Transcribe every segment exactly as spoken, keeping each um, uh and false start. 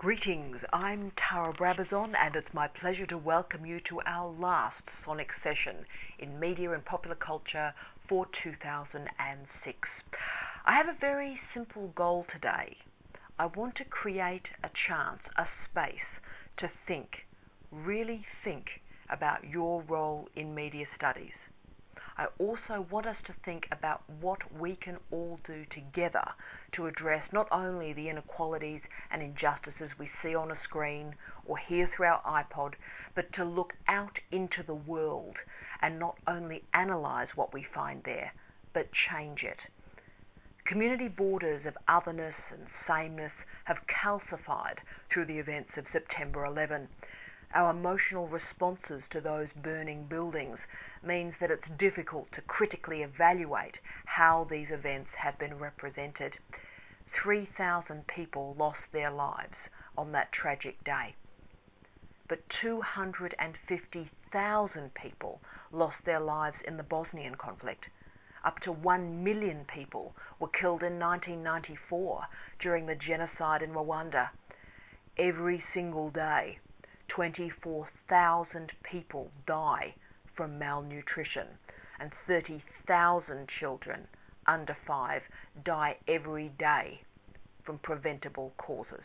Greetings, I'm Tara Brabazon and it's my pleasure to welcome you to our last Sonic session in Media and Popular Culture for two thousand six. I have a very simple goal today. I want to create a chance, a space to think, really think about your role in media studies. I also want us to think about what we can all do together to address not only the inequalities and injustices we see on a screen or hear through our iPod, but to look out into the world and not only analyse what we find there, but change it. Community borders of otherness and sameness have calcified through the events of September eleventh. Our emotional responses to those burning buildings means that it's difficult to critically evaluate how these events have been represented. three thousand people lost their lives on that tragic day. But two hundred fifty thousand people lost their lives in the Bosnian conflict. Up to one million people were killed in nineteen ninety-four during the genocide in Rwanda. Every single day, twenty-four thousand people die from malnutrition, and thirty thousand children under five die every day from preventable causes.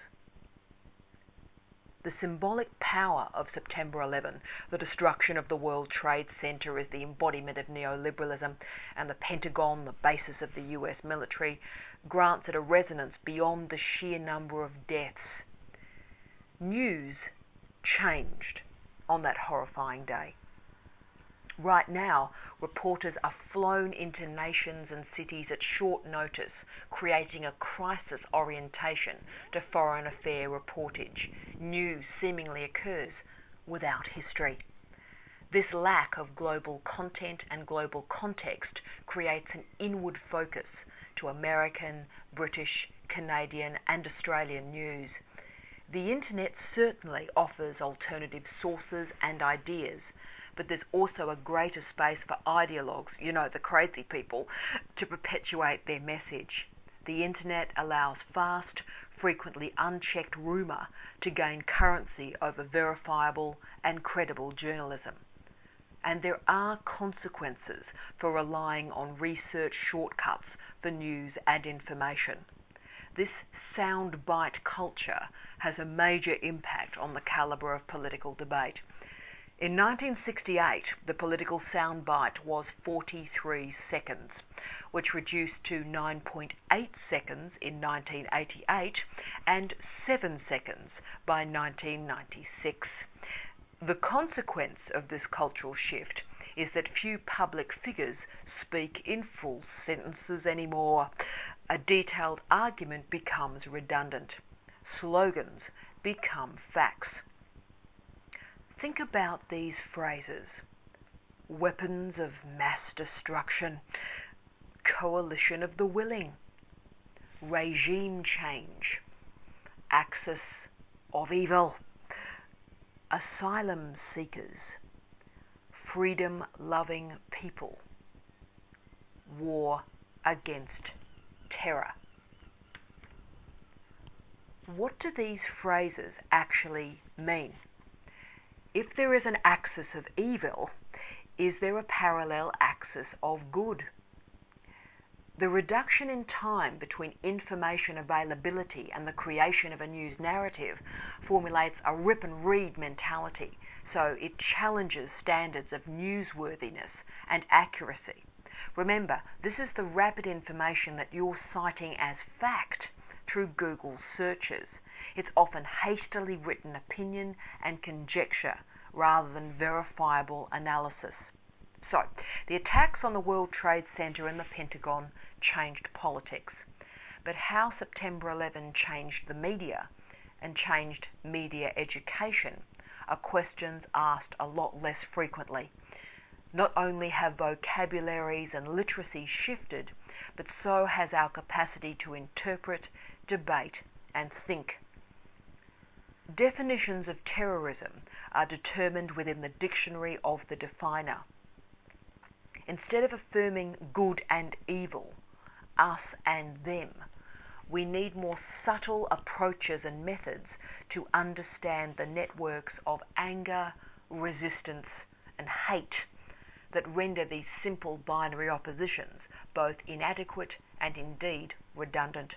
The symbolic power of September eleventh, the destruction of the World Trade Center as the embodiment of neoliberalism, and the Pentagon, the basis of the U S military, grants it a resonance beyond the sheer number of deaths. News changed on that horrifying day. Right now, reporters are flown into nations and cities at short notice, creating a crisis orientation to foreign affair reportage. News seemingly occurs without history. This lack of global content and global context creates an inward focus to American, British, Canadian, and Australian news. The internet certainly offers alternative sources and ideas, but there's also a greater space for ideologues, you know, the crazy people, to perpetuate their message. The internet allows fast, frequently unchecked rumour to gain currency over verifiable and credible journalism. And there are consequences for relying on research shortcuts for news and information. This soundbite culture has a major impact on the calibre of political debate. In nineteen sixty-eight, the political soundbite was forty-three seconds, which reduced to nine point eight seconds in nineteen eighty-eight and seven seconds by nineteen ninety-six. The consequence of this cultural shift is that few public figures speak in full sentences anymore. A detailed argument becomes redundant. Slogans become facts. Think about these phrases: weapons of mass destruction, coalition of the willing, regime change, axis of evil, asylum seekers, freedom-loving people, war against terror. What do these phrases actually mean? If there is an axis of evil, is there a parallel axis of good? The reduction in time between information availability and the creation of a news narrative formulates a rip and read mentality, so it challenges standards of newsworthiness and accuracy. Remember, this is the rapid information that you're citing as fact through Google searches. It's often hastily written opinion and conjecture rather than verifiable analysis. So, the attacks on the World Trade Center and the Pentagon changed politics. But how September eleventh changed the media and changed media education are questions asked a lot less frequently. Not only have vocabularies and literacy shifted, but so has our capacity to interpret, debate, and think. Definitions of terrorism are determined within the dictionary of the definer. Instead of affirming good and evil, us and them, we need more subtle approaches and methods to understand the networks of anger, resistance, and hate that render these simple binary oppositions both inadequate and indeed redundant.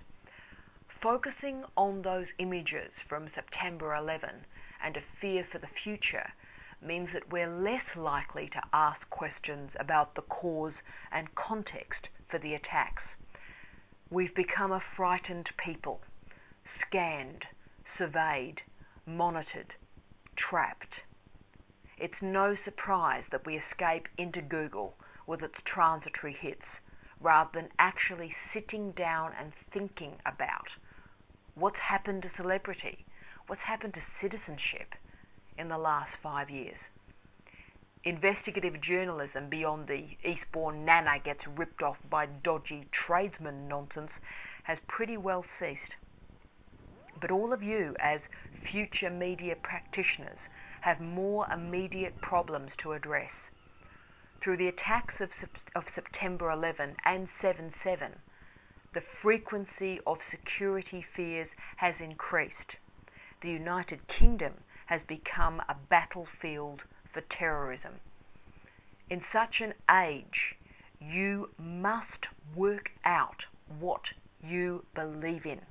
Focusing on those images from September eleventh and a fear for the future means that we're less likely to ask questions about the cause and context for the attacks. We've become a frightened people, scanned, surveyed, monitored, trapped. It's no surprise that we escape into Google with its transitory hits, rather than actually sitting down and thinking about what's happened to celebrity, what's happened to citizenship in the last five years. Investigative journalism beyond the Eastbourne Nana gets ripped off by dodgy tradesman nonsense has pretty well ceased. But all of you, as future media practitioners, have more immediate problems to address. Through the attacks of, of September eleventh and seven seven, the frequency of security fears has increased. The United Kingdom has become a battlefield for terrorism. In such an age, you must work out what you believe in.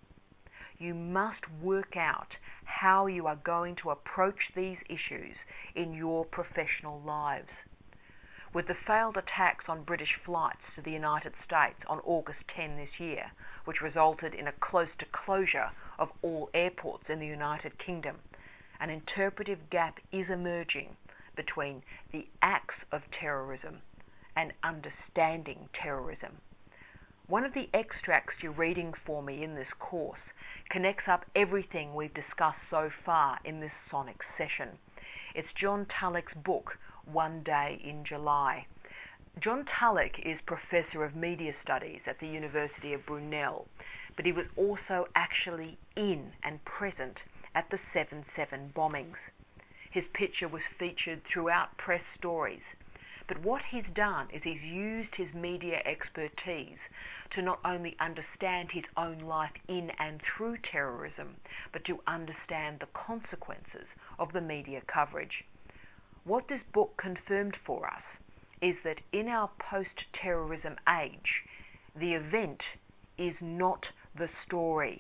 You must work out how you are going to approach these issues in your professional lives. With the failed attacks on British flights to the United States on August tenth this year, which resulted in a close to closure of all airports in the United Kingdom, an interpretive gap is emerging between the acts of terrorism and understanding terrorism. One of the extracts you're reading for me in this course connects up everything we've discussed so far in this sonic session. It's John Tulloch's book, One Day in July. John Tulloch is Professor of Media Studies at the University of Brunel, but he was also actually in and present at the seven seven bombings. His picture was featured throughout press stories. But what he's done is he's used his media expertise to not only understand his own life in and through terrorism, but to understand the consequences of the media coverage. What this book confirmed for us is that in our post-terrorism age, the event is not the story.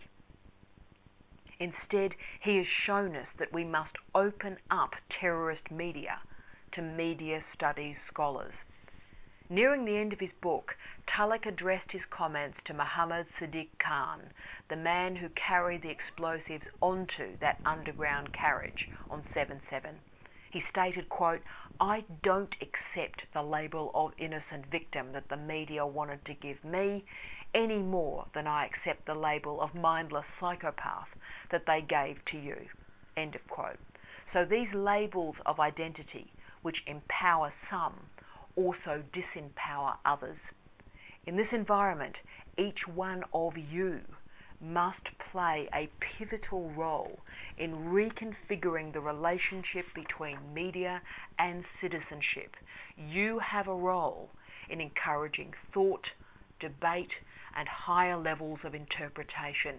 Instead, he has shown us that we must open up terrorist media to media studies scholars. Nearing the end of his book, Tulloch addressed his comments to Mohammed Sadiq Khan, the man who carried the explosives onto that underground carriage on seven seven. He stated, quote, "I don't accept the label of innocent victim that the media wanted to give me any more than I accept the label of mindless psychopath that they gave to you," end of quote. So these labels of identity, which empower some, also disempower others. In this environment, each one of you must play a pivotal role in reconfiguring the relationship between media and citizenship. You have a role in encouraging thought, debate, and higher levels of interpretation.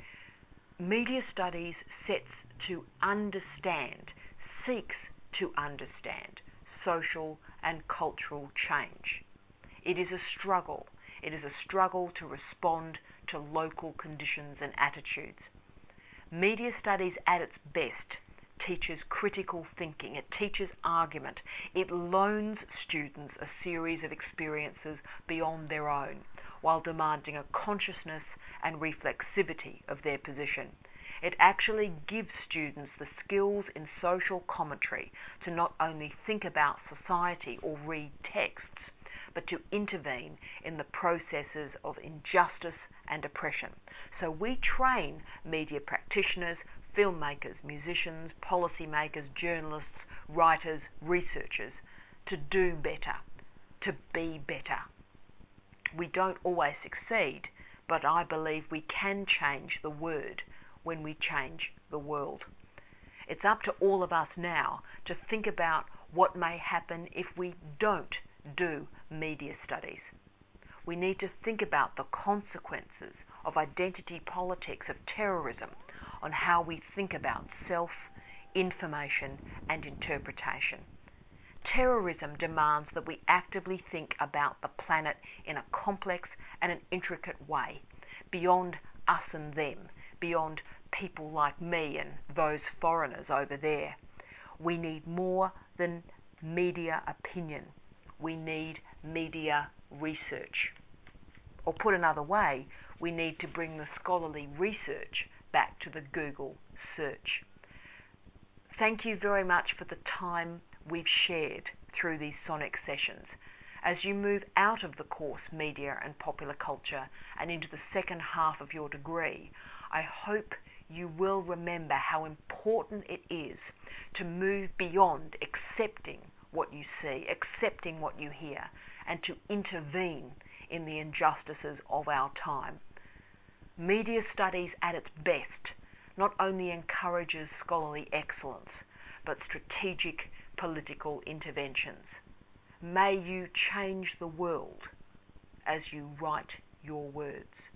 Media studies sets to understand, seeks to understand social and cultural change. It is a struggle. It is a struggle to respond to local conditions and attitudes. Media studies at its best teaches critical thinking. It teaches argument. It loans students a series of experiences beyond their own, while demanding a consciousness and reflexivity of their position. It actually gives students the skills in social commentary to not only think about society or read texts, but to intervene in the processes of injustice and oppression. So we train media practitioners, filmmakers, musicians, policymakers, journalists, writers, researchers to do better, to be better. We don't always succeed, but I believe we can change the word when we change the world. It's up to all of us now to think about what may happen if we don't do media studies. We need to think about the consequences of identity politics, of terrorism, on how we think about self, information, and interpretation. Terrorism demands that we actively think about the planet in a complex and an intricate way, beyond us and them, beyond people like me and those foreigners over there. We need more than media opinion. We need media research. Or put another way, we need to bring the scholarly research back to the Google search. Thank you very much for the time we've shared through these sonic sessions. As you move out of the course Media and Popular Culture and into the second half of your degree, I hope you will remember how important it is to move beyond accepting what you see, accepting what you hear, and to intervene in the injustices of our time. Media studies at its best not only encourages scholarly excellence, but strategic political interventions. May you change the world as you write your words.